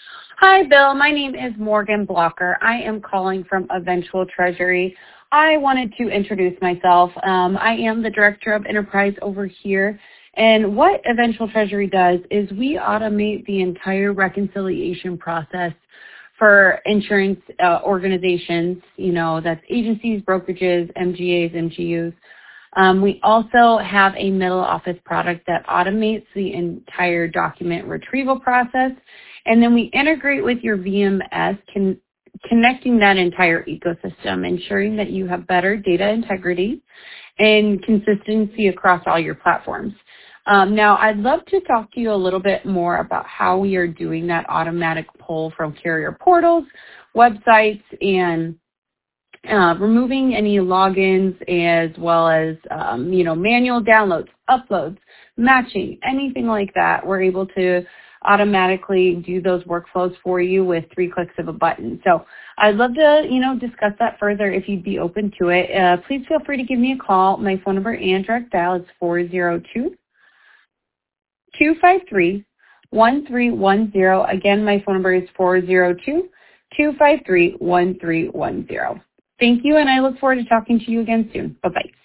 Hi, Bill. My name is Morgan Blocker. I am calling from Eventual Treasury. I wanted to introduce myself. I am the Director of Enterprise over here. And what Eventual Treasury does is we automate the entire reconciliation process for insurance organizations, that's agencies, brokerages, MGAs, MGUs. We also have a middle office product that automates the entire document retrieval process. And then we integrate with your VMS, connecting that entire ecosystem, ensuring that you have better data integrity and consistency across all your platforms. Now, I'd love to talk to you a little bit more about how we are doing that automatic pull from carrier portals, websites, and removing any logins, as well as, manual downloads, uploads, matching, anything like that. We're able to automatically do those workflows for you with 3 clicks of a button. So I'd love to, discuss that further if you'd be open to it. Please feel free to give me a call. My phone number and direct dial is 402-253-1310. Again, my phone number is 402-253-1310. Thank you, and I look forward to talking to you again soon. Bye-bye.